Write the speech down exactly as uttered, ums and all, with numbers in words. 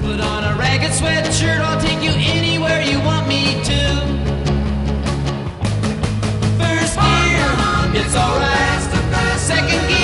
Put on a ragged sweatshirt, I'll take you anywhere you want me to. First gear, it's alright. Second gear,